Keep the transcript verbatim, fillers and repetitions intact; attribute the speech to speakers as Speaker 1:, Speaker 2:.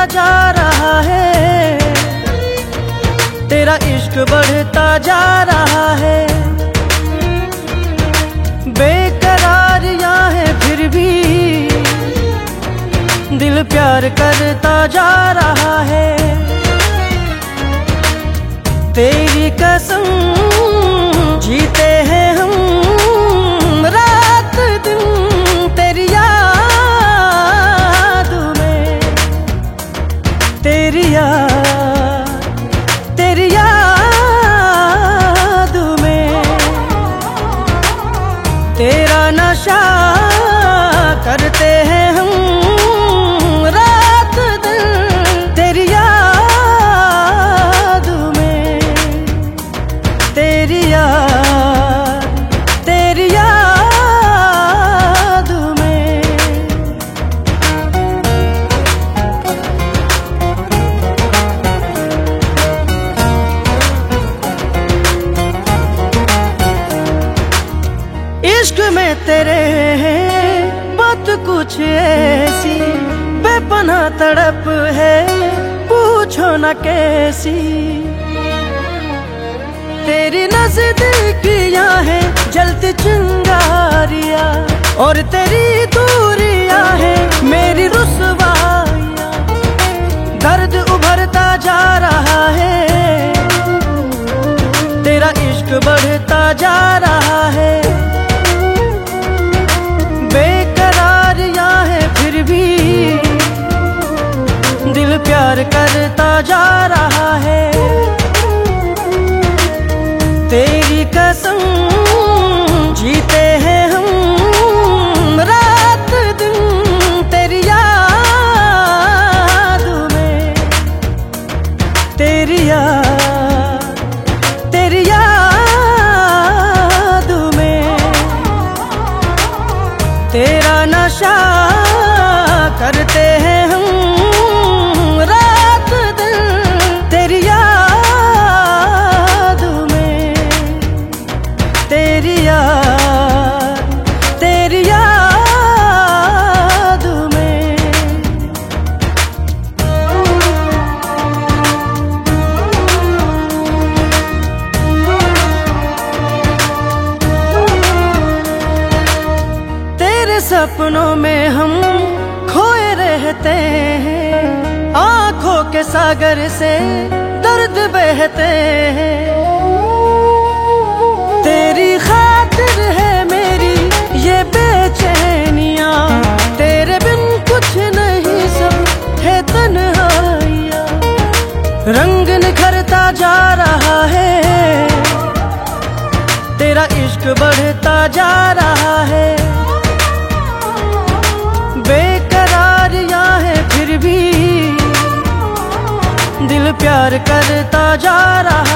Speaker 1: जा रहा है, तेरा इश्क बढ़ता जा रहा है। बेकरारियां है फिर भी दिल प्यार करता जा रहा है। तेरी कसम जीते हैं हम रात दिन तेरी याद में, तेरी याद तेरी याद में। तेरा नशा करते हैं हम रात दिन तेरी याद में, तेरी याद तेरी याद में। इश्क में तेरे हैं बात कुछ ऐसी, बेपनाह तड़प है पूछो न कैसी। तेरी नजदीकियां हैं जलती चिंगारियां, और तेरी दूरियां हैं मेरी रुसवाइयां। दर्द उभरता जा रहा है, तेरा इश्क बढ़ता जा रहा है। बेकरारियां है फिर भी दिल प्यार करता जा रहा है। तेरी कसम जीते हैं हम रात दिन तेरी याद में, तेरी याद तेरी याद में। तेरा नशा करते हैं हम रात दिन तेरी याद में, तेरी याद तेरी याद में। तेरे सपनों में हम खोए रहते हैं, आंखों के सागर से दर्द बहते हैं। तेरी खातिर है मेरी ये बेचैनियां, तेरे बिन कुछ नहीं सब है तन्हाइयां। रंग निखरता जा रहा है, तेरा इश्क बढ़ता जा रहा है। बेकरारियां है फिर भी दिल प्यार करता जा रहा